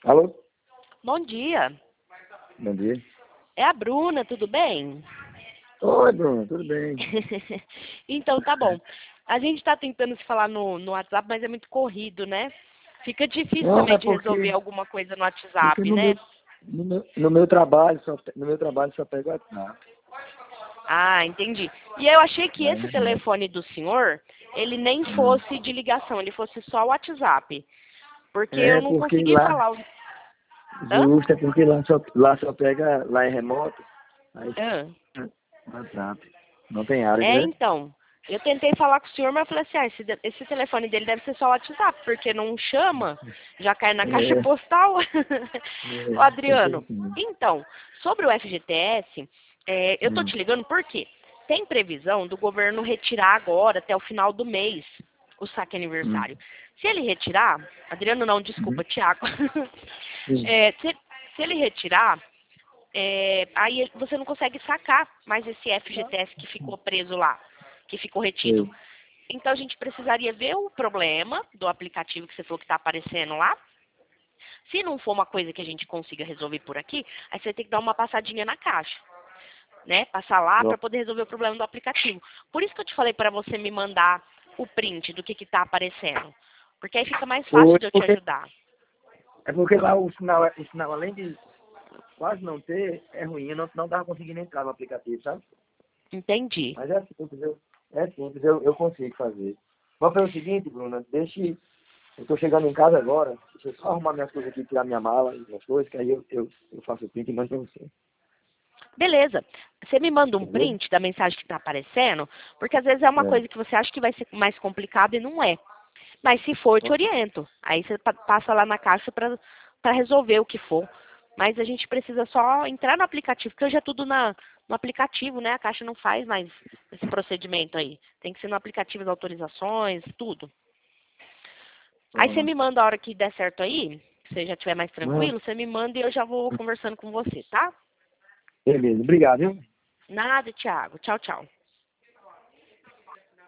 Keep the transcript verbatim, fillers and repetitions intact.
Alô? Bom dia. Bom dia. É a Bruna, tudo bem? Oi, Bruno, tudo bem? Então, tá bom. A gente está tentando se falar no, no WhatsApp, mas é muito corrido, né? Fica difícil Não, também é de resolver porque, alguma coisa no porque WhatsApp, no meu, né? no meu, no meu trabalho, só, pe- no meu trabalho só pega o WhatsApp. Ah, entendi. E eu achei que Né? esse telefone do senhor, ele nem Hum. fosse de ligação, ele fosse só o WhatsApp. Porque eu É não porque consegui lá, falar o... Hã? justo, é porque lá só, lá só pega, lá é remoto, aí Hã? WhatsApp. Não tem área, É, né? então. Eu tentei falar com o senhor, mas eu falei assim, ah, esse, de- esse telefone dele deve ser só o WhatsApp, porque não chama, já cai na caixa É, postal. Ô, é, tem que ser Adriano, assim. então, sobre o F G T S, é, eu tô Hum, te ligando porque tem previsão do governo retirar agora, até o final do mês, o saque hum, aniversário. Se ele retirar, Adriano não, uhum, desculpa, Tiago. sim, É, se, se ele retirar, é, aí ele- você não consegue sacar mais esse F G T S que ficou preso lá, que ficou retido. sei. Então a gente precisaria ver o problema do aplicativo que você falou que está aparecendo lá. Se não for uma coisa que a gente consiga resolver por aqui, aí você tem que dar uma passadinha na caixa, né? Passar lá para Pronto. poder resolver o problema do aplicativo. Por isso que eu te falei para você me mandar o print do que que está aparecendo, porque aí fica mais fácil Foi de eu te porque, ajudar. é porque lá o sinal, é- o sinal, além de quase não ter, é ruim. Eu não, não tava conseguindo entrar no aplicativo, sabe? Entendi. Mas é simples, eu, é simples, eu, eu consigo fazer. Vamos fazer o seguinte, Bruna, deixe. Eu tô chegando em casa agora, deixa eu só arrumar minhas coisas aqui, tirar minha mala e minhas coisas, que aí eu, eu, eu faço o print e mando pra você. Beleza. Você me manda um Beleza? print da mensagem que está aparecendo, porque às vezes é uma É. coisa que você acha que vai ser mais complicado e não é. Mas se for, eu te Pronto. oriento. Aí você pa- passa lá na caixa para para resolver o que for. Mas a gente precisa só entrar no aplicativo, porque hoje é tudo na, no aplicativo, né? A caixa não faz mais esse procedimento aí. Tem que ser no aplicativo, as autorizações, tudo. Aí você me Pronto. manda a hora que der certo aí, que você já estiver mais Não, tranquilo, você me manda e eu já vou conversando com você, tá? beleza, obrigado, viu? Nada, Thiago. Tchau, tchau.